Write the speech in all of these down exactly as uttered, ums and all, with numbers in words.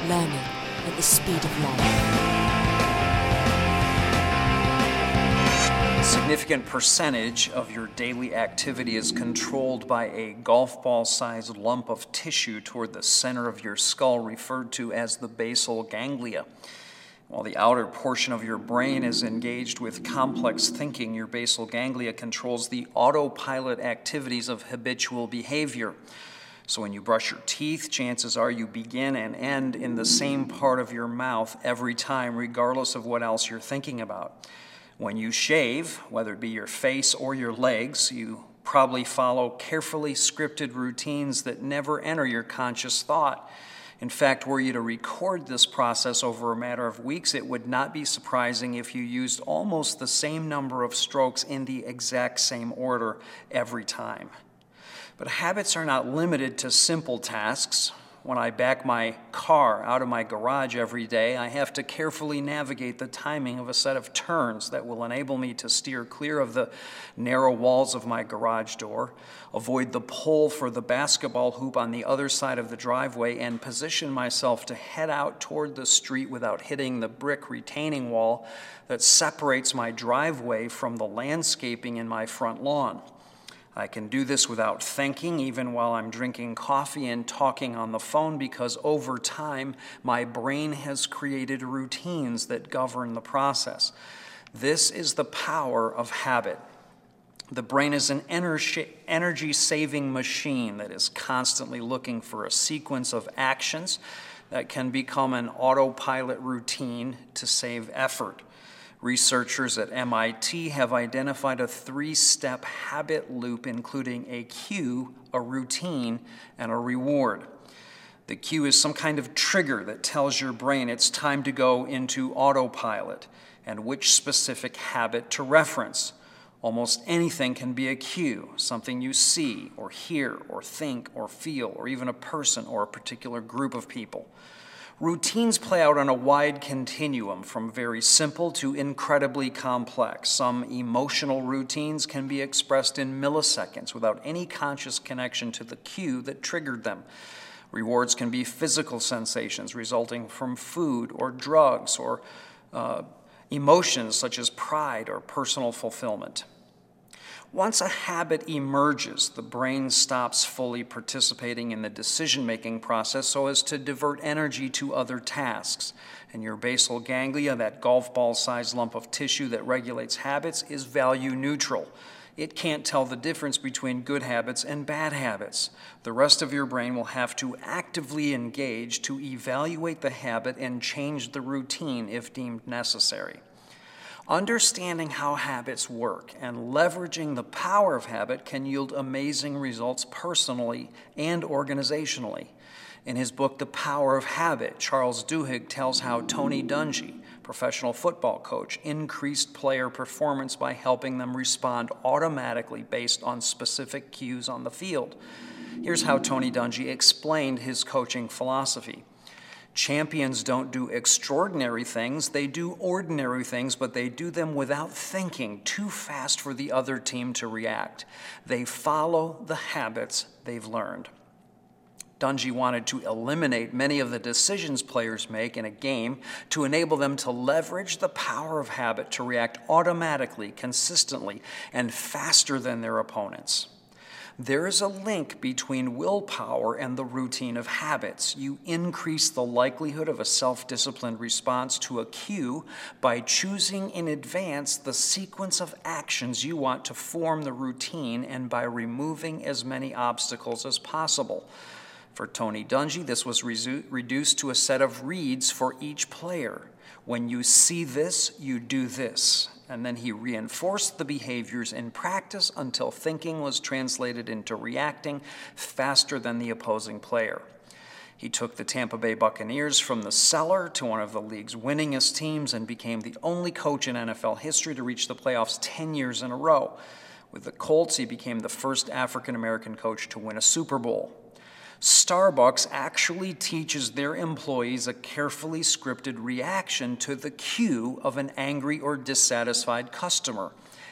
learning at the speed of light. A significant percentage of your daily activity is controlled by a golf ball-sized lump of tissue toward the center of your skull, referred to as the basal ganglia. While the outer portion of your brain is engaged with complex thinking, your basal ganglia controls the autopilot activities of habitual behavior. So when you brush your teeth, chances are you begin and end in the same part of your mouth every time, regardless of what else you're thinking about. When you shave, whether it be your face or your legs, you probably follow carefully scripted routines that never enter your conscious thought. In fact, were you to record this process over a matter of weeks, it would not be surprising if you used almost the same number of strokes in the exact same order every time. But habits are not limited to simple tasks. When I back my car out of my garage every day, I have to carefully navigate the timing of a set of turns that will enable me to steer clear of the narrow walls of my garage door, avoid the pole for the basketball hoop on the other side of the driveway, and position myself to head out toward the street without hitting the brick retaining wall that separates my driveway from the landscaping in my front lawn. I can do this without thinking, even while I'm drinking coffee and talking on the phone, because over time, my brain has created routines that govern the process. This is the power of habit. The brain is an energy-saving machine that is constantly looking for a sequence of actions that can become an autopilot routine to save effort. Researchers at M I T have identified a three-step habit loop, including a cue, a routine, and a reward. The cue is some kind of trigger that tells your brain it's time to go into autopilot and which specific habit to reference. Almost anything can be a cue, something you see or hear or think or feel, or even a person or a particular group of people. Routines play out on a wide continuum, from very simple to incredibly complex. Some emotional routines can be expressed in milliseconds without any conscious connection to the cue that triggered them. Rewards can be physical sensations resulting from food or drugs, or uh, emotions such as pride or personal fulfillment. Once a habit emerges, the brain stops fully participating in the decision-making process so as to divert energy to other tasks. And your basal ganglia, that golf ball-sized lump of tissue that regulates habits, is value neutral. It can't tell the difference between good habits and bad habits. The rest of your brain will have to actively engage to evaluate the habit and change the routine if deemed necessary. Understanding how habits work and leveraging the power of habit can yield amazing results personally and organizationally. In his book, The Power of Habit, Charles Duhigg tells how Tony Dungy, professional football coach, increased player performance by helping them respond automatically based on specific cues on the field. Here's how Tony Dungy explained his coaching philosophy. Champions don't do extraordinary things, they do ordinary things, but they do them without thinking too fast for the other team to react. They follow the habits they've learned. Dungy wanted to eliminate many of the decisions players make in a game to enable them to leverage the power of habit to react automatically, consistently, and faster than their opponents. There is a link between willpower and the routine of habits. You increase the likelihood of a self-disciplined response to a cue by choosing in advance the sequence of actions you want to form the routine, and by removing as many obstacles as possible. For Tony Dungy, this was resu- reduced to a set of reads for each player. When you see this, you do this. And then he reinforced the behaviors in practice until thinking was translated into reacting faster than the opposing player. He took the Tampa Bay Buccaneers from the cellar to one of the league's winningest teams and became the only coach in N F L history to reach the playoffs ten years in a row. With the Colts, he became the first African-American coach to win a Super Bowl. Starbucks actually teaches their employees a carefully scripted reaction to the cue of an angry or dissatisfied customer.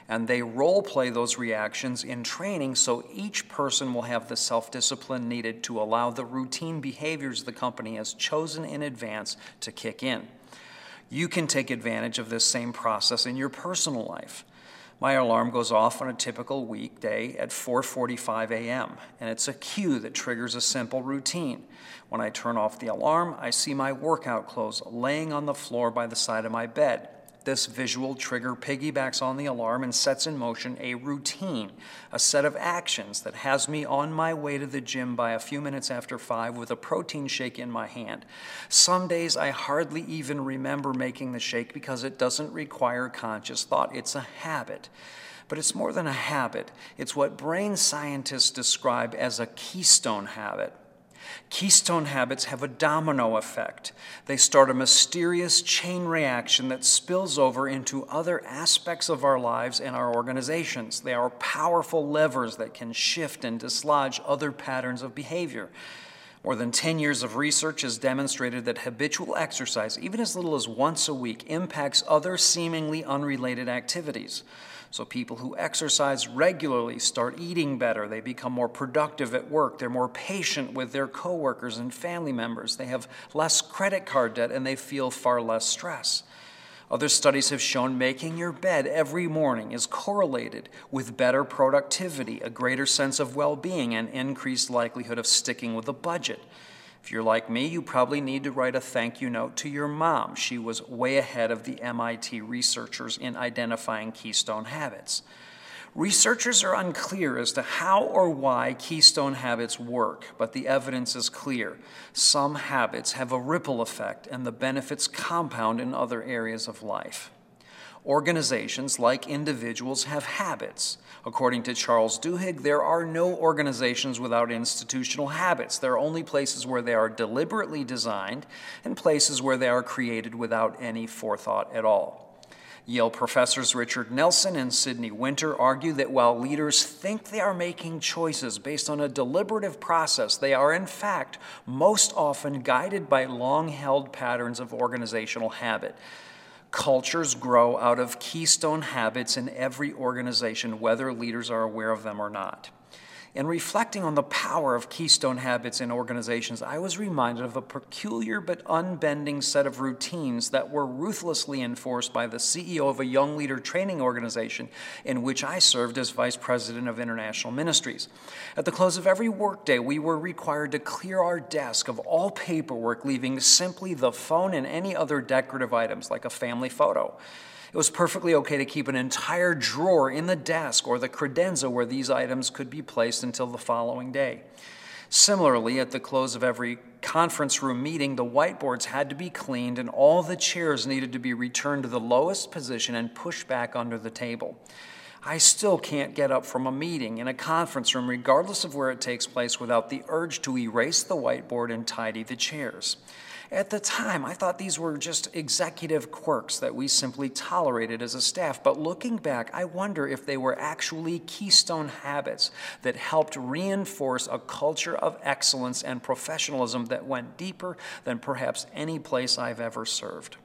And they role play those reactions in training so each person will have the self-discipline needed to allow the routine behaviors the company has chosen in advance to kick in. You can take advantage of this same process in your personal life. My alarm goes off on a typical weekday at four forty-five a.m., and it's a cue that triggers a simple routine. When I turn off the alarm, I see my workout clothes laying on the floor by the side of my bed. This visual trigger piggybacks on the alarm and sets in motion a routine, a set of actions that has me on my way to the gym by a few minutes after five with a protein shake in my hand. Some days I hardly even remember making the shake because it doesn't require conscious thought. It's a habit. But it's more than a habit. It's what brain scientists describe as a keystone habit. Keystone habits have a domino effect. They start a mysterious chain reaction that spills over into other aspects of our lives and our organizations. They are powerful levers that can shift and dislodge other patterns of behavior. More than ten years of research has demonstrated that habitual exercise, even as little as once a week, impacts other seemingly unrelated activities. So people who exercise regularly start eating better. They become more productive at work. They're more patient with their coworkers and family members. They have less credit card debt, and they feel far less stress. Other studies have shown making your bed every morning is correlated with better productivity, a greater sense of well-being, and increased likelihood of sticking with a budget. If you're like me, you probably need to write a thank you note to your mom. She was way ahead of the M I T researchers in identifying keystone habits. Researchers are unclear as to how or why keystone habits work, but the evidence is clear. Some habits have a ripple effect, and the benefits compound in other areas of life. Organizations, like individuals, have habits. According to Charles Duhigg, there are no organizations without institutional habits. There are only places where they are deliberately designed and places where they are created without any forethought at all. Yale professors Richard Nelson and Sidney Winter argue that while leaders think they are making choices based on a deliberative process, they are in fact most often guided by long-held patterns of organizational habit. Cultures grow out of keystone habits in every organization, whether leaders are aware of them or not. In reflecting on the power of keystone habits in organizations, I was reminded of a peculiar but unbending set of routines that were ruthlessly enforced by the C E O of a young leader training organization in which I served as vice president of international ministries. At the close of every workday, we were required to clear our desk of all paperwork, leaving simply the phone and any other decorative items like a family photo. It was perfectly okay to keep an entire drawer in the desk or the credenza where these items could be placed until the following day. Similarly, at the close of every conference room meeting, the whiteboards had to be cleaned and all the chairs needed to be returned to the lowest position and pushed back under the table. I still can't get up from a meeting in a conference room, regardless of where it takes place, without the urge to erase the whiteboard and tidy the chairs. At the time, I thought these were just executive quirks that we simply tolerated as a staff, but looking back, I wonder if they were actually keystone habits that helped reinforce a culture of excellence and professionalism that went deeper than perhaps any place I've ever served.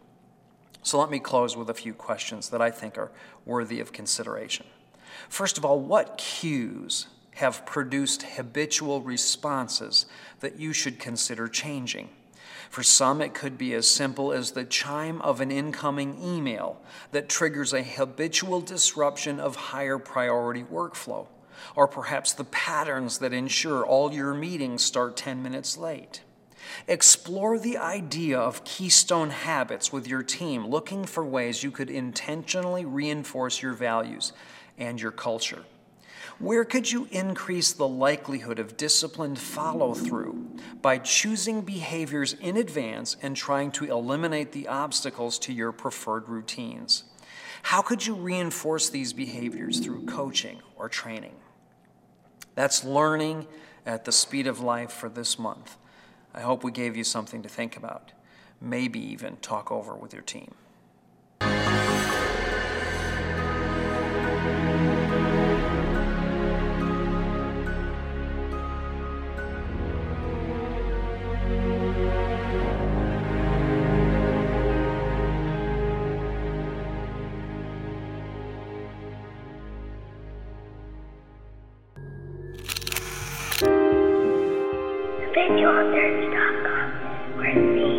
So let me close with a few questions that I think are worthy of consideration. First of all, what cues have produced habitual responses that you should consider changing? For some, it could be as simple as the chime of an incoming email that triggers a habitual disruption of higher priority workflow, or perhaps the patterns that ensure all your meetings start ten minutes late. Explore the idea of keystone habits with your team, looking for ways you could intentionally reinforce your values and your culture. Where could you increase the likelihood of disciplined follow-through by choosing behaviors in advance and trying to eliminate the obstacles to your preferred routines? How could you reinforce these behaviors through coaching or training? That's Learning at the Speed of Life for this month. I hope we gave you something to think about, maybe even talk over with your team. VisualSearch dot com, where the